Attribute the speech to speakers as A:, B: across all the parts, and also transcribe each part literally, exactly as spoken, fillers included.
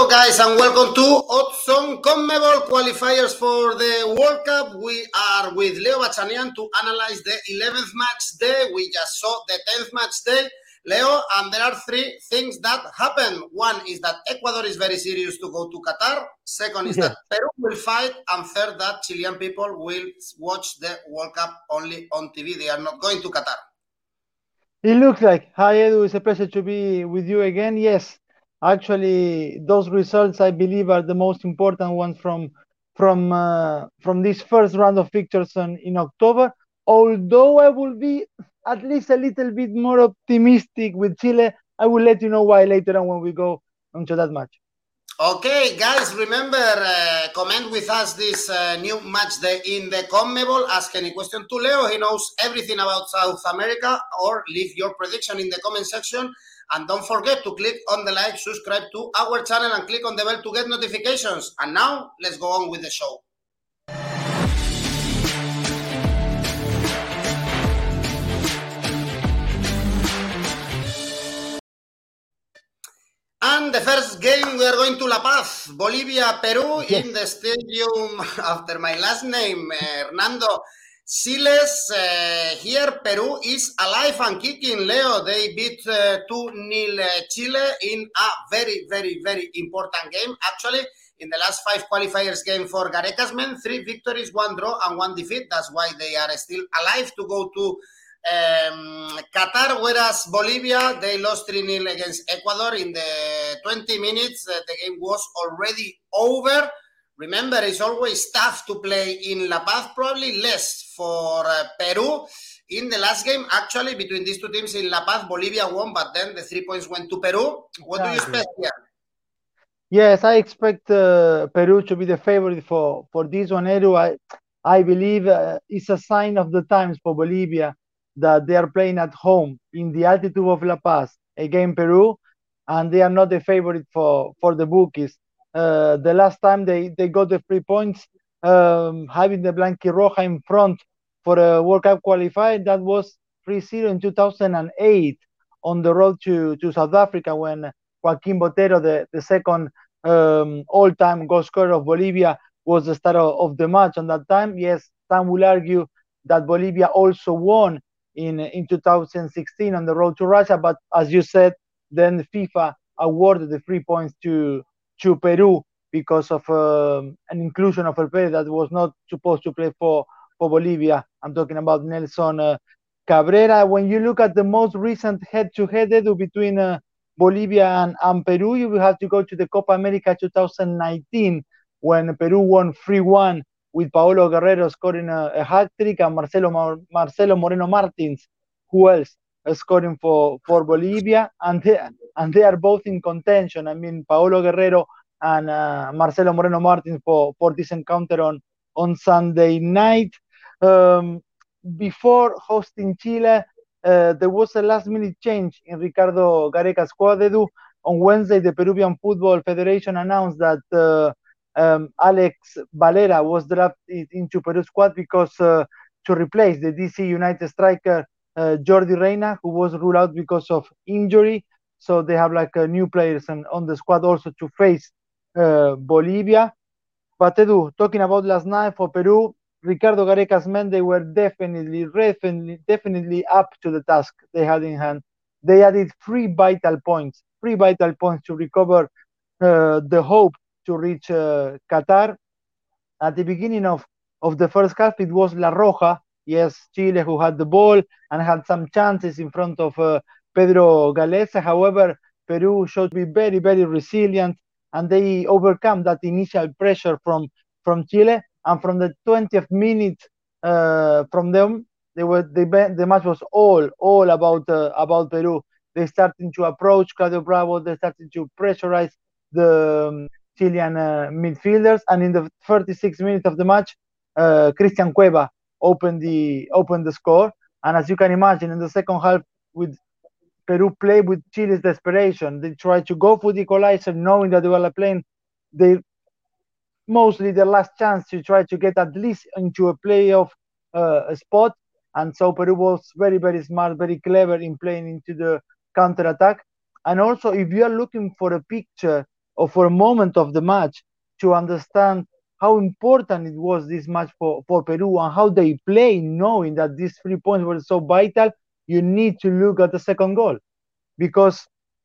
A: Hello guys and welcome to Odds on CONMEBOL qualifiers for the World Cup. We are with Leo Bachanian to analyze the eleventh match day. We just saw the tenth match day, Leo, and there are three things that happen. One is that Ecuador is very serious to go to Qatar. Second is yeah. that Peru will fight. And third, that Chilean people will watch the World Cup only on T V. They are not going to Qatar.
B: It looks like. Hi, Edu. It's a pleasure to be with you again. Yes, actually, those results, I believe, are the most important ones from from uh, from this first round of fixtures on, in October. Although I will be at least a little bit more optimistic with Chile, I will let you know why later on when we go into that match.
A: Okay, guys, remember, uh, comment with us this uh, new match day in the CONMEBOL. Ask any question to Leo. He knows everything about South America, or leave your prediction in the comment section. And don't forget to click on the like, subscribe to our channel, and click on the bell to get notifications. And now, let's go on with the show. And the first game, we are going to La Paz, Bolivia, Peru, yes. in the stadium after my last name, uh, Hernando Siles. Uh, here, Peru is alive and kicking, Leo. They beat uh, two nil uh, Chile in a very, very, very important game. Actually, in the last five qualifiers game for Gareca's men, three victories, one draw, and one defeat. That's why they are still alive to go to Um, Qatar, whereas Bolivia, they lost three nil against Ecuador in the twenty minutes. Uh, the game was already over. Remember, it's always tough to play in La Paz, probably less for uh, Peru. In the last game, actually, between these two teams in La Paz, Bolivia won, but then the three points went to Peru. What do you expect here?
B: Yes, I expect uh, Peru to be the favorite for, for this one, Edu. I, I believe uh, it's a sign of the times for Bolivia that they are playing at home in the altitude of La Paz against Peru, and they are not the favorite for, for the bookies. Uh, the last time they, they got the three points, um, having the Blanquirroja in front for a World Cup qualifier, that was three zero in two thousand eight on the road to, to South Africa when Joaquim Botero, the, the second um, all-time goal scorer of Bolivia, was the star of, of the match on that time. Yes, some will argue that Bolivia also won in in two thousand sixteen on the road to Russia, but as you said, then FIFA awarded the three points to to Peru because of um, an inclusion of a player that was not supposed to play for for Bolivia. I'm talking about Nelson uh, Cabrera. When you look at the most recent head-to-head Edu, between uh, Bolivia and, and Peru, you will have to go to the Copa America two thousand nineteen when Peru won three one with Paolo Guerrero scoring a, a hat-trick and Marcelo Marcelo Moreno Martins, who else, uh, scoring for, for Bolivia, and they, and they are both in contention. I mean, Paolo Guerrero and uh, Marcelo Moreno Martins for, for this encounter on, on Sunday night. Um, before hosting Chile, uh, there was a last-minute change in Ricardo Gareca's squad, Edu. On Wednesday, the Peruvian Football Federation announced that uh, Um, Alex Valera was drafted into Peru squad because uh, to replace the D C United striker uh, Jordi Reina, who was ruled out because of injury. So they have like uh, new players on, on the squad also to face uh, Bolivia. But Edu, talking about last night for Peru, Ricardo Gareca's men, they were definitely, definitely, definitely up to the task they had in hand. They added three vital points, three vital points to recover uh, the hope to reach uh, Qatar. At the beginning of, of the first half, it was La Roja, yes, Chile, who had the ball and had some chances in front of uh, Pedro Galeza. However, Peru showed to be very, very resilient, and they overcome that initial pressure from, from Chile. And from the twentieth minute uh, from them, they were the, the match was all all about uh, about Peru. They started to approach Claudio Bravo. They started to pressurize the um, Chilean uh, midfielders, and in the thirty-sixth minute of the match, uh, Christian Cueva opened the opened the score. And as you can imagine, in the second half, with Peru play with Chile's desperation, they tried to go for the equalizer, knowing that they were playing they mostly their last chance to try to get at least into a playoff uh, spot. And so Peru was very, very smart, very clever in playing into the counter attack. And also, if you are looking for a picture or for a moment of the match to understand how important it was this match for, for Peru and how they play, knowing that these three points were so vital, you need to look at the second goal. Because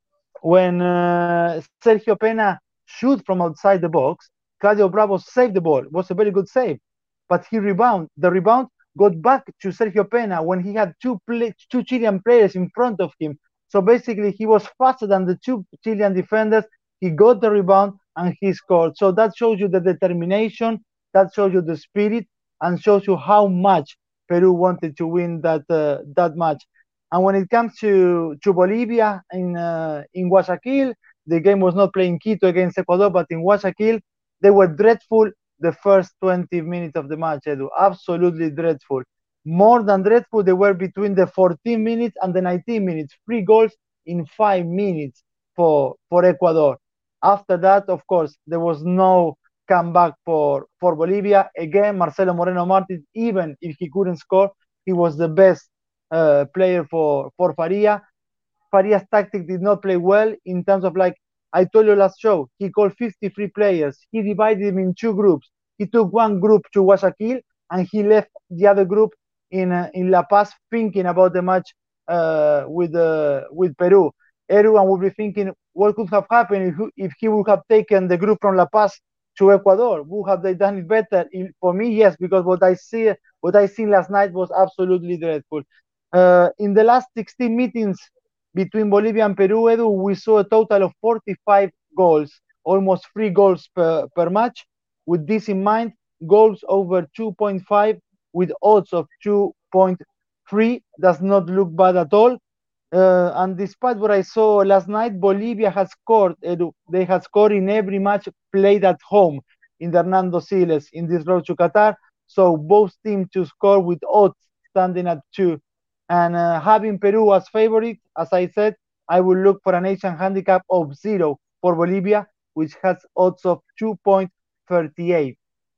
B: when uh, Sergio Pena shoot from outside the box, Claudio Bravo saved the ball. It was a very good save. But he rebound. The rebound got back to Sergio Pena when he had two play, two Chilean players in front of him. So basically, he was faster than the two Chilean defenders. He got the rebound and he scored. So that shows you the determination, that shows you the spirit, and shows you how much Peru wanted to win that uh, that match. And when it comes to, to Bolivia in uh, in Guayaquil, the game was not playing Quito against Ecuador, but in Guayaquil, they were dreadful the first twenty minutes of the match, Edu. Absolutely dreadful. More than dreadful, they were between the fourteen minutes and the nineteen minutes. Three goals in five minutes for, for Ecuador. After that, of course, there was no comeback for, for Bolivia. Again, Marcelo Moreno Martin, even if he couldn't score, he was the best uh, player for, for Faria. Faria's tactic did not play well in terms of, like I told you last show, he called fifty-three players. He divided them in two groups. He took one group to Guayaquil and he left the other group in uh, in La Paz thinking about the match uh, with uh, with Peru. Everyone would be thinking what could have happened if, if he would have taken the group from La Paz to Ecuador. Would have they done it better? For me, yes, because what I see, what I seen last night was absolutely dreadful. Uh, in the last sixteen meetings between Bolivia and Peru, Edu, we saw a total of forty-five goals, almost three goals per, per match. With this in mind, goals over two point five with odds of two point three does not look bad at all. Uh, and despite what I saw last night, Bolivia has scored. Edu, they have scored in every match played at home in the Hernando Siles in this road to Qatar. So both teams to score with odds standing at two. And uh, having Peru as favorite, as I said, I will look for an Asian handicap of zero for Bolivia, which has odds of two point three eight.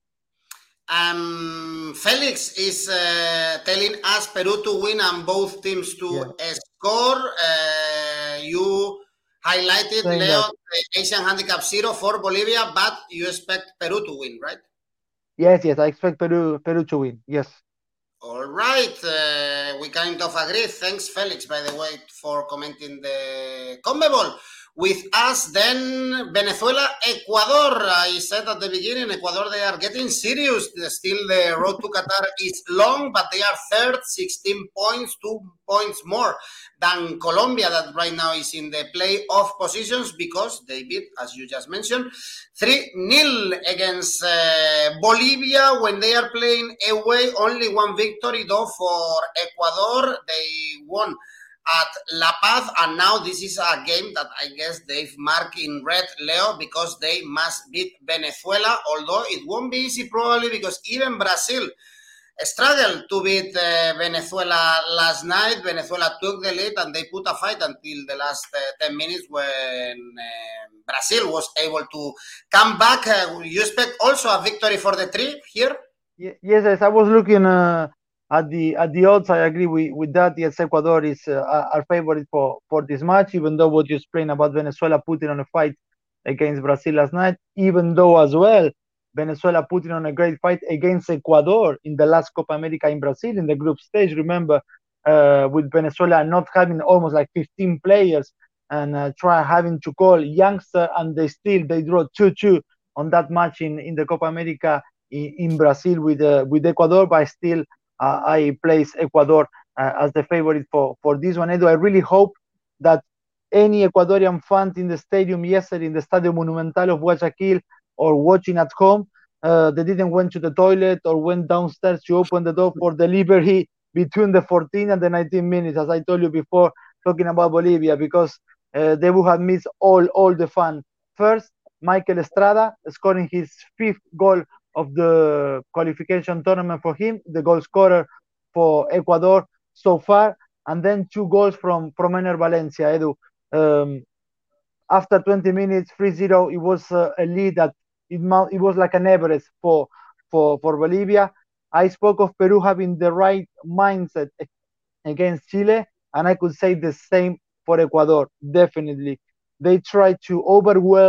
A: Um, Felix is uh, telling us Peru to win and both teams to yeah. score. Uh, you highlighted, Saying Leo, that. the Asian handicap zero for Bolivia, but you expect Peru to win, right?
B: Yes, yes, I expect Peru, Peru to win, yes.
A: All right, uh, we kind of agree. Thanks, Felix, by the way, for commenting the CONMEBOL. With us, then, Venezuela, Ecuador. I said at the beginning, Ecuador, they are getting serious. Still, the road to Qatar is long, but they are third, sixteen points, two points more than Colombia, that right now is in the playoff positions because they beat, as you just mentioned, three nil against uh, Bolivia when they are playing away. Only one victory, though, for Ecuador. They won at La Paz, and now this is a game that I guess they've marked in red, Leo, because they must beat Venezuela, although it won't be easy probably because even Brazil struggled to beat uh, Venezuela last night. Venezuela took the lead and they put a fight until the last uh, ten minutes when uh, Brazil was able to come back. Uh, you expect also a victory for the three here?
B: Yes, yes, I was looking uh, at the at the odds. I agree with, with that. Yes, Ecuador is uh, our favorite for, for this match, even though what you explained about Venezuela putting on a fight against Brazil last night, even though as well Venezuela putting on a great fight against Ecuador in the last Copa America in Brazil in the group stage. Remember, uh, with Venezuela not having almost like fifteen players and uh, try having to call youngster, and they still they draw two two on that match in, in the Copa America in, in Brazil with uh, with Ecuador, but still uh, I place Ecuador uh, as the favorite for, for this one. Edu, I really hope that any Ecuadorian fan in the stadium yesterday, in the Estadio Monumental of Guayaquil, or watching at home, uh, they didn't went to the toilet or went downstairs to open the door for delivery between the fourteen and the nineteen minutes, as I told you before, talking about Bolivia, because uh, they would have missed all, all the fun. First, Michael Estrada scoring his fifth goal of the qualification tournament for him, the goal scorer for Ecuador so far, and then two goals from, from Ener Valencia, Edu. Um, after twenty minutes, three zero, it was uh, a lead that it, it was like an Everest for, for, for Bolivia. I spoke of Peru having the right mindset against Chile, and I could say the same for Ecuador, definitely. They tried to overwhelm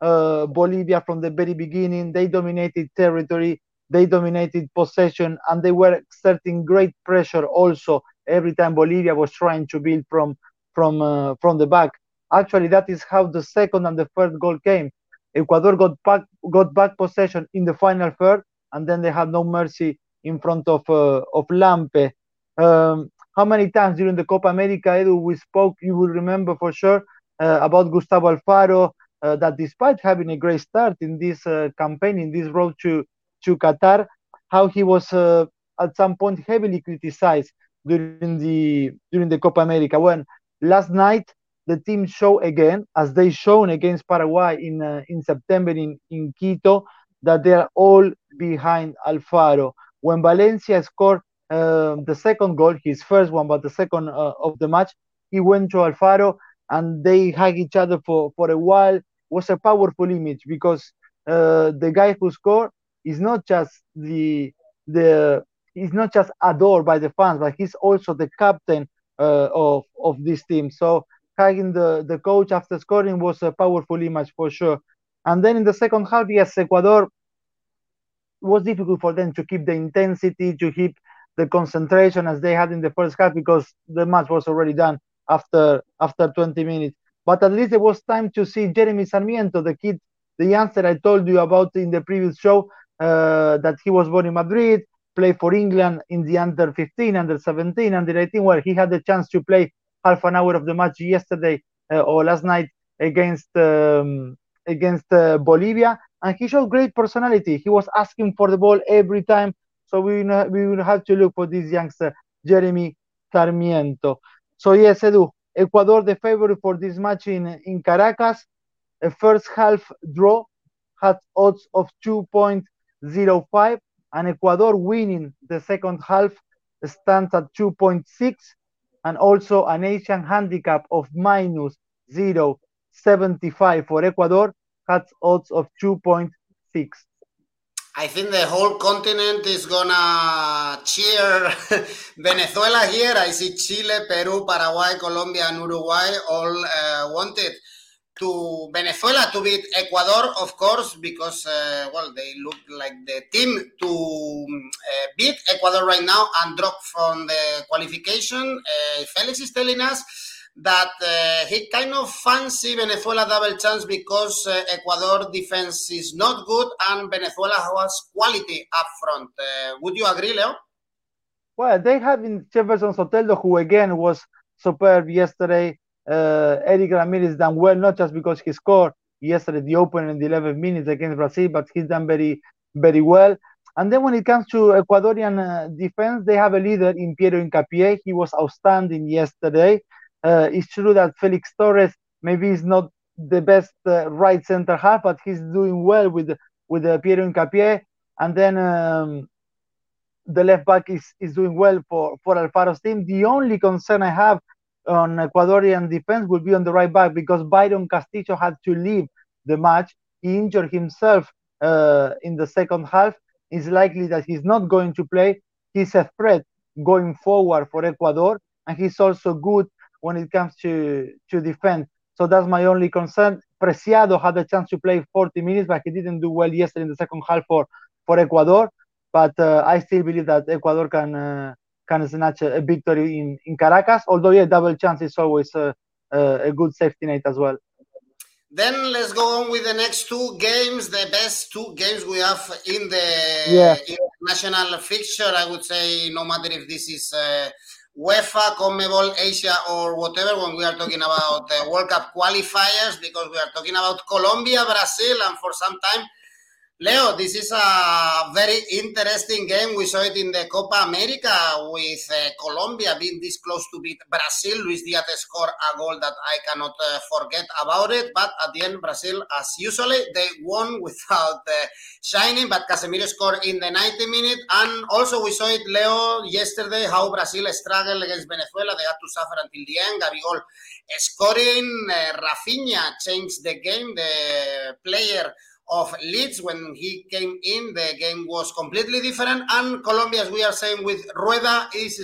B: uh, Bolivia from the very beginning. They dominated territory, they dominated possession, and they were exerting great pressure also every time Bolivia was trying to build from from uh, from the back. Actually, that is how the second and the third goal came. Ecuador got back got back possession in the final third, and then they had no mercy in front of uh, of Lampe. Um, how many times during the Copa America, Edu, we spoke? You will remember for sure uh, about Gustavo Alfaro. Uh, that despite having a great start in this uh, campaign, in this road to to Qatar, how he was uh, at some point heavily criticized during the during the Copa America. When last night the team showed again, as they shown against Paraguay in uh, in September in, in Quito, that they are all behind Alfaro. When Valencia scored uh, the second goal, his first one, but the second uh, of the match, he went to Alfaro and they hug each other for, for a while. It was a powerful image because uh, the guy who scored is not just the the he's not just adored by the fans, but he's also the captain uh, of of this team. So hugging the the coach after scoring was a powerful image for sure. And then in the second half, yes, Ecuador, it was difficult for them to keep the intensity, to keep the concentration as they had in the first half because the match was already done after after twenty minutes. But at least there was time to see Jeremy Sarmiento, the kid, the youngster I told you about in the previous show, uh, that he was born in Madrid, played for England in the under fifteen, under seventeen, under eighteen, where he had the chance to play half an hour of the match yesterday uh, or last night against um, against uh, Bolivia, and he showed great personality. He was asking for the ball every time, so we will, we will have to look for this youngster, Jeremy Sarmiento. So yes, Edu, Ecuador the favorite for this match in, in Caracas. A first half draw had odds of two point oh five, and Ecuador winning the second half stands at two point six, and also an Asian handicap of minus zero point seven five for Ecuador has odds of two point six.
A: I think the whole continent is gonna cheer Venezuela here. I see Chile, Peru, Paraguay, Colombia, and Uruguay all uh, wanted to Venezuela to beat Ecuador, of course, because uh, well, they look like the team to uh, beat Ecuador right now and drop from the qualification. Uh, Felix is telling us that uh, he kind of fancy Venezuela double chance because uh, Ecuador defense is not good and Venezuela has quality up front. Uh, would you agree, Leo?
B: Well, they have in Jefferson Soteldo, who again was superb yesterday. Uh, Eric Ramirez done well, not just because he scored yesterday the opener in the eleven minutes against Brazil, but he's done very, very well. And then when it comes to Ecuadorian uh, defense, they have a leader in Piero Hincapié. He was outstanding yesterday. Uh, it's true that Felix Torres maybe is not the best uh, right center half, but he's doing well with with uh, Piero Hincapié. And then um, the left back is, is doing well for, for Alfaro's team. The only concern I have on Ecuadorian defense will be on the right back because Byron Castillo had to leave the match. He injured himself uh, in the second half. It's likely that he's not going to play. He's a threat going forward for Ecuador, and he's also good when it comes to, to defend. So that's my only concern. Preciado had a chance to play forty minutes, but he didn't do well yesterday in the second half for, for Ecuador. But uh, I still believe that Ecuador can uh, can snatch a, a victory in, in Caracas. Although, yeah, double chance is always uh, uh, a good safety net as well.
A: Then let's go on with the next two games, the best two games we have in the
B: yeah.
A: international fixture. I would say no matter if this is uh, UEFA, CONMEBOL, Asia, or whatever, when we are talking about the World Cup qualifiers, because we are talking about Colombia, Brazil, and for some time, Leo, this is a very interesting game. We saw it in the Copa America with uh, Colombia being this close to beat Brazil. Luis Diaz scored a goal that I cannot uh, forget about it. But at the end, Brazil, as usually, they won without uh, shining. But Casemiro scored in the ninety minutes. And also we saw it, Leo, yesterday, how Brazil struggled against Venezuela. They had to suffer until the end. Gabigol scoring. Uh, Rafinha changed the game. The player of Leeds, when he came in, the game was completely different. And Colombia, as we are saying with Rueda, is, is a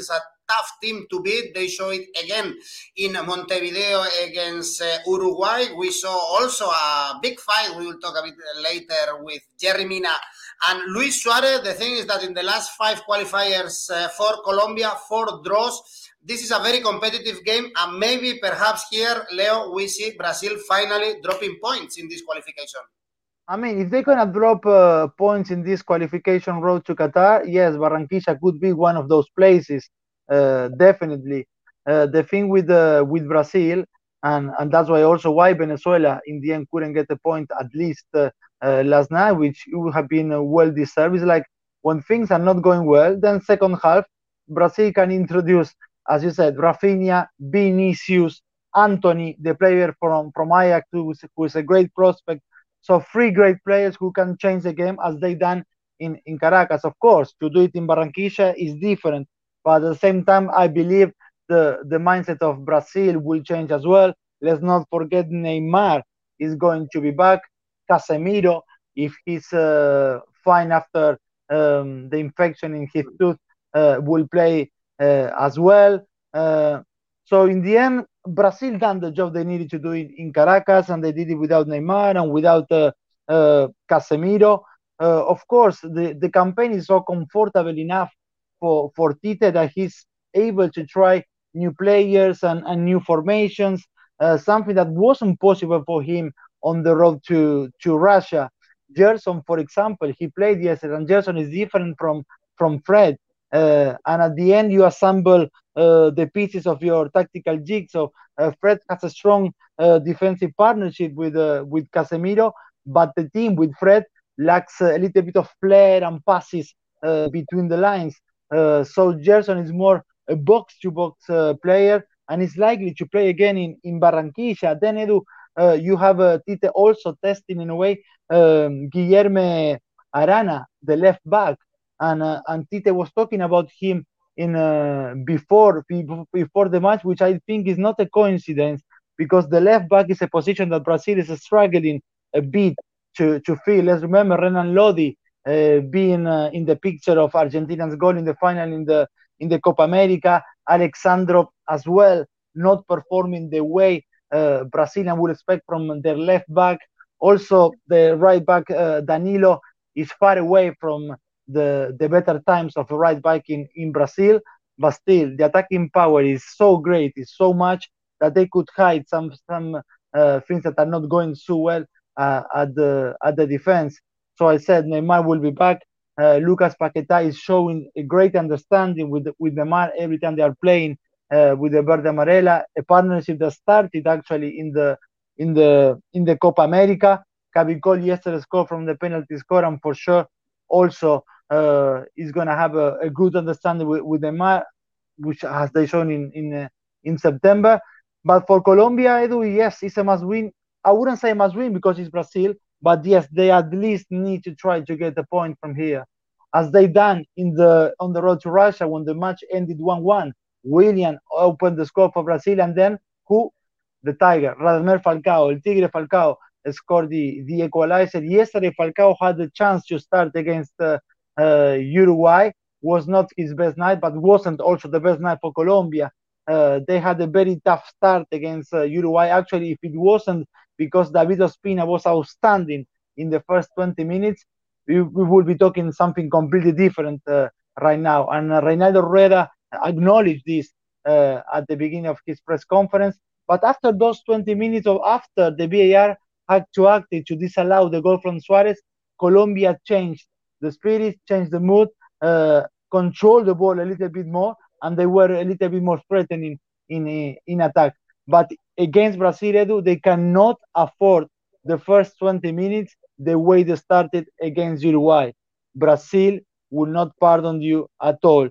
A: tough team to beat. They show it again in Montevideo against uh, Uruguay. We saw also a big fight. We will talk a bit later with Jerry Mina and Luis Suarez. The thing is that in the last five qualifiers uh, for Colombia, four draws. This is a very competitive game, and maybe perhaps here, Leo, we see Brazil finally dropping points in this qualification.
B: I mean, if they're going to drop uh, points in this qualification road to Qatar, yes, Barranquilla could be one of those places, uh, definitely. Uh, the thing with uh, with Brazil, and, and that's why also why Venezuela in the end couldn't get a point at least uh, uh, last night, which would have been uh, well deserved. Is like when things are not going well, then second half, Brazil can introduce, as you said, Rafinha, Vinicius, Anthony, the player from, from Ajax, who is, who is a great prospect. So three great players who can change the game as they done in, in Caracas. Of course, to do it in Barranquilla is different. But at the same time, I believe the, the mindset of Brazil will change as well. Let's not forget Neymar is going to be back. Casemiro, if he's uh, fine after um, the infection in his tooth, uh, will play uh, as well. Uh, so in the end, Brazil done the job they needed to do in, in Caracas, and they did it without Neymar and without uh, uh, Casemiro. Uh, of course, the, the campaign is so comfortable enough for, for Tite that he's able to try new players and, and new formations, uh, something that wasn't possible for him on the road to, to Russia. Gerson, for example, he played yesterday, and Gerson is different from, from Fred. Uh, and at the end, you assemble uh, the pieces of your tactical jigsaw. Uh, Fred has a strong uh, defensive partnership with uh, with Casemiro, but the team with Fred lacks a little bit of flair and passes uh, between the lines. Uh, so Gerson is more a box-to-box uh, player, and is likely to play again in, in Barranquilla. Then, Edu, uh, you have uh, Tite also testing in a way um, Guilherme Arana, the left back. And uh, and Tite was talking about him in uh, before before the match, which I think is not a coincidence, because the left back is a position that Brazil is struggling a bit to, to fill. Let's remember Renan Lodi uh, being uh, in the picture of Argentina's goal in the final in the in the Copa America. Alexandro as well not performing the way uh, Brazilian would expect from their left back. Also, the right back uh, Danilo is far away from the the better times of a right back in, in Brazil, but still the attacking power is so great, is so much that they could hide some some uh, things that are not going so well uh, at the at the defense. So I said Neymar will be back. Uh, Lucas Paquetá is showing a great understanding with with Neymar every time they are playing uh, with the Verde Amarela, a partnership that started actually in the in the in the Copa America. Cabicol yesterday scored from the penalty score, and for sure also uh, is going to have a, a good understanding with, with Neymar, which as they shown in in, uh, in September. But for Colombia, Edu, yes, it's a must-win. I wouldn't say must-win because it's Brazil, but yes, they at least need to try to get a point from here, as they done in the on the road to Russia when the match ended one one. William opened the score for Brazil, and then who? The Tiger, Radamel Falcao, El Tigre Falcao, scored the, the equalizer. Yesterday, Falcao had the chance to start against uh, uh, Uruguay. Was not his best night, but wasn't also the best night for Colombia. Uh, they had a very tough start against uh, Uruguay. Actually, if it wasn't because David Ospina was outstanding in the first twenty minutes, we, we would be talking something completely different uh, right now. And uh, Reinaldo Rueda acknowledged this uh, at the beginning of his press conference. But after those twenty minutes, or after the V A R had to act to disallow the goal from Suarez, Colombia changed the spirit, changed the mood, uh, controlled the ball a little bit more, and they were a little bit more threatening in in attack. But against Brazil, Edu, they cannot afford the first twenty minutes the way they started against Uruguay. Brazil will not pardon you at all.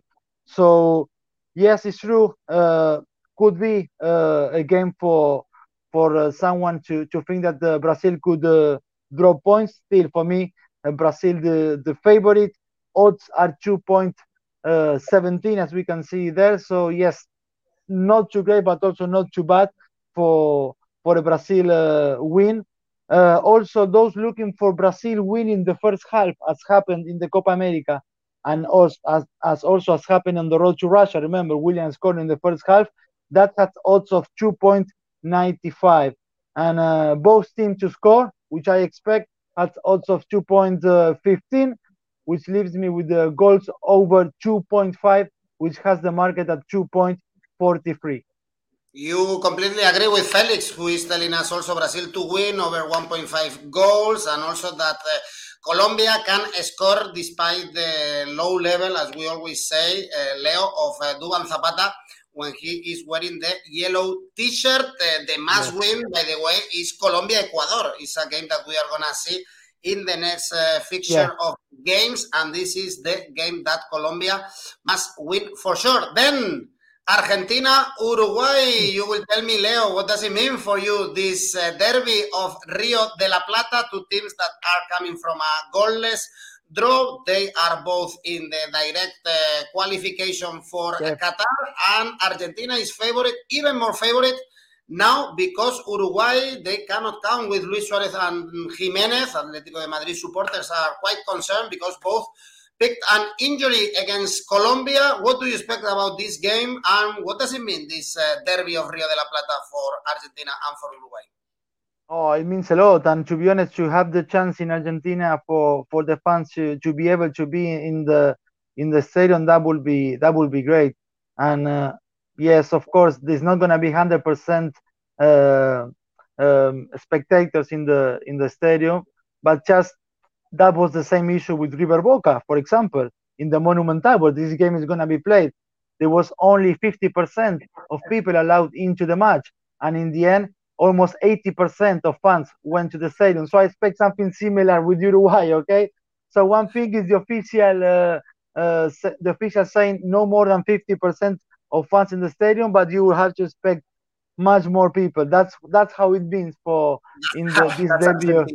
B: So, yes, it's true. Uh, could be uh, a game for for uh, someone to, to think that uh, Brazil could uh, draw points. Still, for me, uh, Brazil the, the favorite. Odds are two point seventeen, as we can see there. So, yes, not too great, but also not too bad for for a Brazil uh, win. Uh, also, those looking for Brazil winning the first half, as happened in the Copa America, and also as, as also as happened on the road to Russia. Remember, Williams scored in the first half. That had odds of two point nine five, and uh, both teams to score, which I expect, had odds of two point one five, which leaves me with the goals over two point five, which has the market at two point four three.
A: You completely agree with Felix, who is telling us also Brazil to win over one point five goals, and also that uh, Colombia can score despite the low level, as we always say, uh, Leo, of uh, Duban Zapata when he is wearing the yellow t-shirt. Uh, the must yes. win, by the way, is Colombia-Ecuador. It's a game that we are going to see in the next uh, fixture yeah. of games, and this is the game that Colombia must win for sure. Then Argentina, Uruguay, you will tell me, Leo, what does it mean for you, this uh, derby of Rio de la Plata, two teams that are coming from a goalless draw. They are both in the direct uh, qualification for yes. Qatar, and Argentina is favorite, even more favorite now, because Uruguay, they cannot count with Luis Suarez and Jimenez. Atlético de Madrid supporters are quite concerned because both picked an injury against Colombia. What do you expect about this game, and what does it mean, this uh, derby of Rio de la Plata, for Argentina and for Uruguay?
B: Oh, it means a lot, and to be honest, to have the chance in Argentina for, for the fans to, to be able to be in the in the stadium, that would be that would be great. And uh, yes, of course, there's not going to be one hundred percent uh, um, spectators in the in the stadium, but just that was the same issue with River Boca, for example, in the Monumental, where this game is going to be played. There was only fifty percent of people allowed into the match, and in the end, almost eighty percent of fans went to the stadium. So I expect something similar with Uruguay, okay? So one thing is the official, uh, uh, the official saying no more than fifty percent of fans in the stadium, but you will have to expect much more people. That's that's how it means for in the, this derby.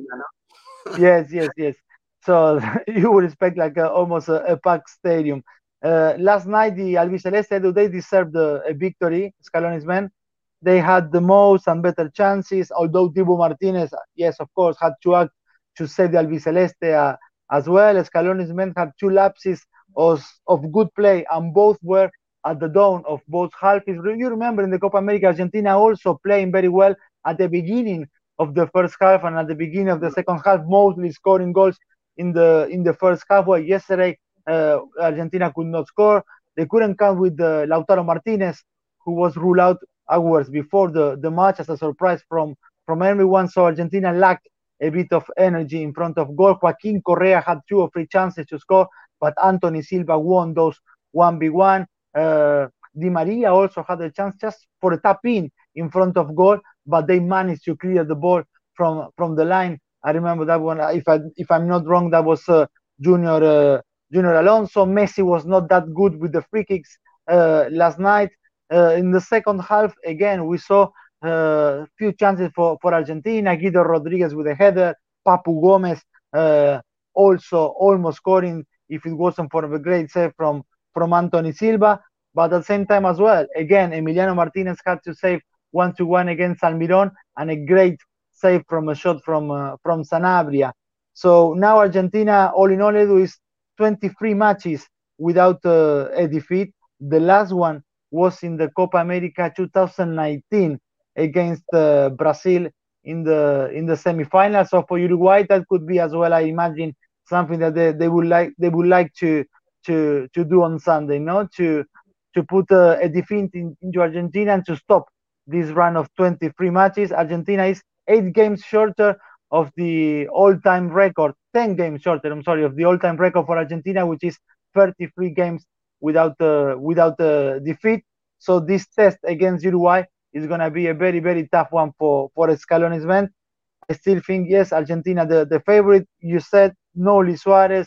B: Yes, yes, yes. So you would expect like a, almost a, a packed stadium. Uh, last night, the Albiceleste, they deserved a, a victory, Scaloni's men. They had the most and better chances, although Dibu Martinez, yes, of course, had to act to save the Albiceleste uh, as well. Scaloni's men had two lapses of, of good play, and both were at the dawn of both halves. You remember in the Copa America, Argentina also playing very well at the beginning of the first half and at the beginning of the second half, mostly scoring goals in the in the first half. Where yesterday uh, Argentina could not score. They couldn't come with uh, Lautaro Martinez, who was ruled out hours before the, the match as a surprise from, from everyone. So Argentina lacked a bit of energy in front of goal. Joaquin Correa had two or three chances to score, but Anthony Silva won those one v one. Uh, Di Maria also had a chance just for a tap in in front of goal, but they managed to clear the ball from from the line. I remember that one. If I if I'm not wrong, that was uh, Junior uh, Junior Alonso. Messi was not that good with the free kicks uh, last night. Uh, in the second half, again, we saw a uh, few chances for, for Argentina. Guido Rodriguez with a header. Papu Gomez uh, also almost scoring if it wasn't for a great save from, from Anthony Silva. But at the same time as well, again, Emiliano Martinez had to save one to one against Almiron, and a great save from a shot from uh, from Sanabria. So now Argentina, all in all, Edu, is twenty-three matches without uh, a defeat. The last one was in the Copa America two thousand nineteen against uh, Brazil in the in the semifinals. So for Uruguay, that could be as well, I imagine, something that they, they would like they would like to to to do on Sunday, no? To to put a, a defeat in, into Argentina and to stop this run of twenty-three matches. Argentina is eight games shorter of the all-time record, ten games shorter, I'm sorry, of the all-time record for Argentina, which is thirty-three games without uh, without a defeat. So this test against Uruguay is going to be a very, very tough one for, for Scaloni's men. I still think, yes, Argentina, the, the favorite. You said no Luis Suarez,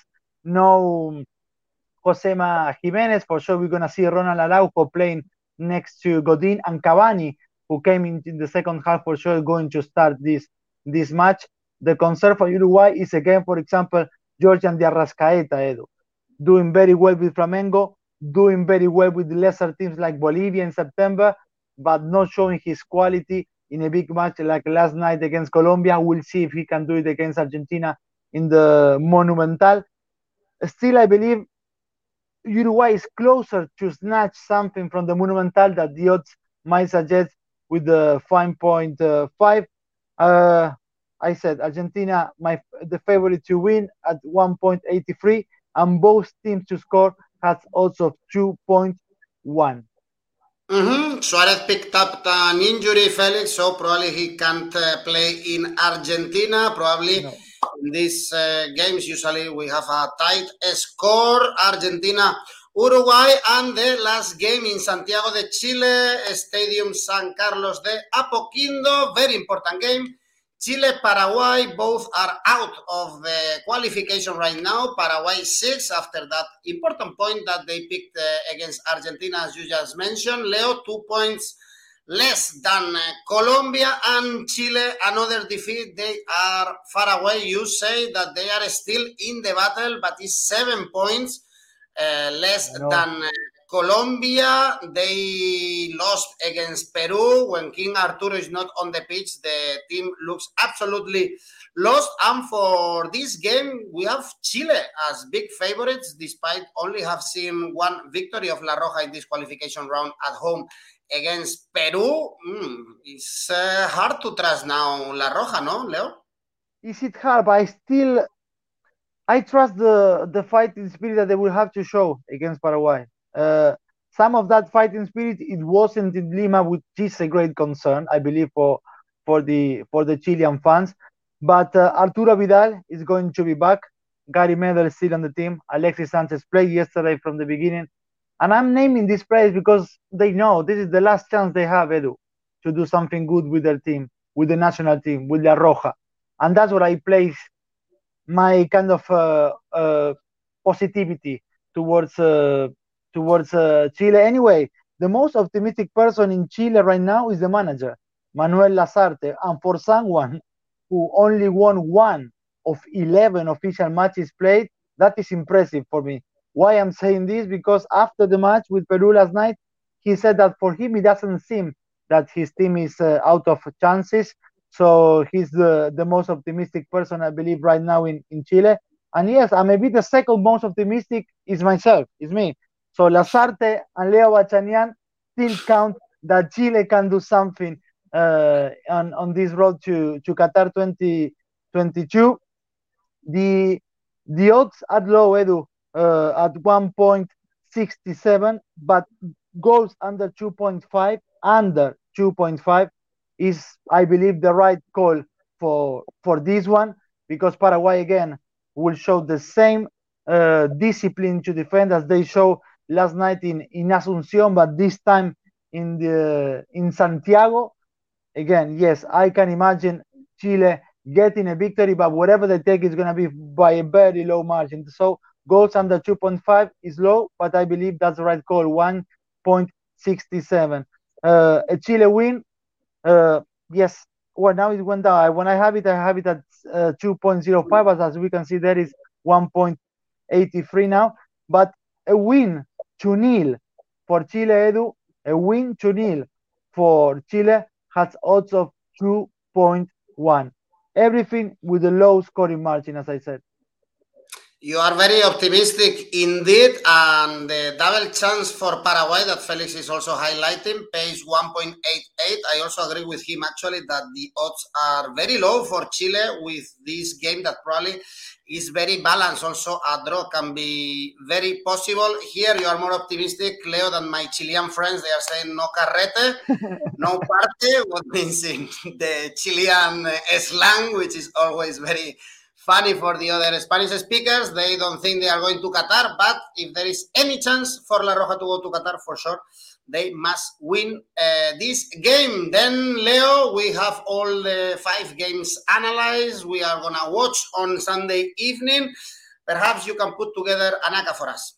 B: no Josema Jimenez. For sure, we're going to see Ronald Araujo playing next to Godin, and Cavani, who came in, in the second half, for sure going to start this this match. The concern for Uruguay is, again, for example, Georgian de Arrascaeta, Edu, doing very well with Flamengo, doing very well with lesser teams like Bolivia in September, but not showing his quality in a big match like last night against Colombia. We'll see if he can do it against Argentina in the Monumental. Still, I believe Uruguay is closer to snatch something from the Monumental that the odds might suggest with the five point five. Uh, I said Argentina, my the favorite to win at one point eight three, and both teams to score has also two point one.
A: Mm-hmm. Suarez picked up an injury, Felix, so probably he can't uh, play in Argentina. Probably
B: No.
A: in these uh, games, usually we have a tight score. Argentina, Uruguay, and the last game in Santiago de Chile, Stadium San Carlos de Apoquindo. Very important game. Chile, Paraguay, both are out of the qualification right now. Paraguay six after that important point that they picked uh, against Argentina, as you just mentioned. Leo, two points less than uh, Colombia, and Chile, another defeat. They are far away. You say that they are still in the battle, but it's seven points uh, less than uh, Colombia. They lost against Peru. When King Arturo is not on the pitch, the team looks absolutely lost. And for this game, we have Chile as big favorites, despite only have seen one victory of La Roja in this qualification round at home against Peru. Mm, it's uh, hard to trust now La Roja, no, Leo?
B: Is it hard? But I still, I trust the the fighting spirit that they will have to show against Paraguay. Uh, some of that fighting spirit, it wasn't in Lima, which is a great concern, I believe, for for the for the Chilean fans. But uh, Arturo Vidal is going to be back. Gary Medel is still on the team. Alexis Sanchez played yesterday from the beginning. And I'm naming this players because they know this is the last chance they have, Edu, to do something good with their team, with the national team, with La Roja. And that's what I place my kind of uh, uh, positivity towards uh, towards uh, Chile. Anyway, the most optimistic person in Chile right now is the manager, Manuel Lazarte. And for someone who only won one of eleven official matches played, that is impressive for me. Why I'm saying this? Because after the match with Peru last night, he said that for him, it doesn't seem that his team is uh, out of chances. So he's the, the most optimistic person, I believe, right now in, in Chile. And yes, I maybe the second most optimistic is myself, is me. So Lazarte and Leo Bachanian still count that Chile can do something uh, on, on this road to, to Qatar twenty twenty-two. The, the odds are low, Edu. Uh, at one point six seven, but goals under two point five, under two point five is, I believe, the right call for for this one, because Paraguay again will show the same uh, discipline to defend as they show last night in in Asunción, but this time in the in Santiago. Again, yes, I can imagine Chile getting a victory, but whatever they take is going to be by a very low margin. So goals under two point five is low, but I believe that's the right call, one point six seven. Uh, a Chile win, uh, yes, well, now it went down. When I have it, I have it at uh, two point oh five, but as we can see, there is one point eight three now. But a win to nil for Chile, Edu, a win to nil for Chile has odds of two point one. Everything with a low scoring margin, as I said.
A: You are very optimistic indeed, and the double chance for Paraguay that Felix is also highlighting pays one point eight eight. I also agree with him actually that the odds are very low for Chile with this game that probably is very balanced. Also, a draw can be very possible. Here you are more optimistic, Leo, than my Chilean friends. They are saying no carrete, no party, what means in the Chilean slang, which is always very funny for the other Spanish speakers. They don't think they are going to Qatar, but if there is any chance for La Roja to go to Qatar, for sure, they must win uh, this game. Then, Leo, we have all the five games analyzed. We are going to watch on Sunday evening. Perhaps you can put together an A C A for us.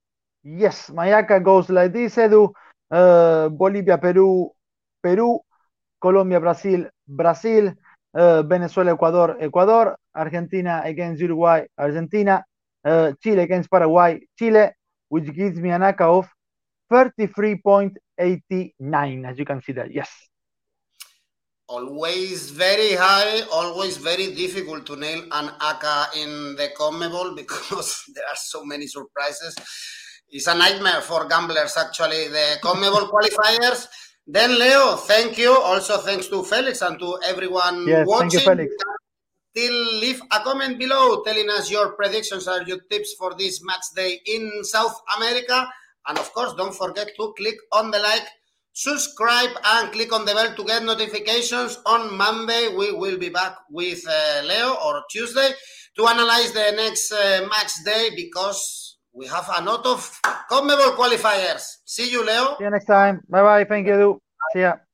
B: Yes, my A C A goes like this, Edu. Uh, Bolivia, Peru, Peru, Colombia, Brazil, Brazil, uh, Venezuela, Ecuador, Ecuador, Argentina against Uruguay, Argentina, uh, Chile against Paraguay, Chile, which gives me an A C A of thirty-three point eight nine, as you can see there. Yes.
A: Always very high, always very difficult to nail an A C A in the CONMEBOL because there are so many surprises. It's a nightmare for gamblers, actually, the CONMEBOL qualifiers. Then, Leo, thank you. Also, thanks to Felix and to everyone
B: yes,
A: watching.
B: Thank you, Felix.
A: Still leave a comment below telling us your predictions or your tips for this match day in South America. And of course, don't forget to click on the like, subscribe, and click on the bell to get notifications. On Monday, we will be back with uh, Leo, or Tuesday, to analyze the next uh, match day, because we have a lot of CONMEBOL qualifiers. See you, Leo.
B: See you next time. Bye bye. Thank you. See ya.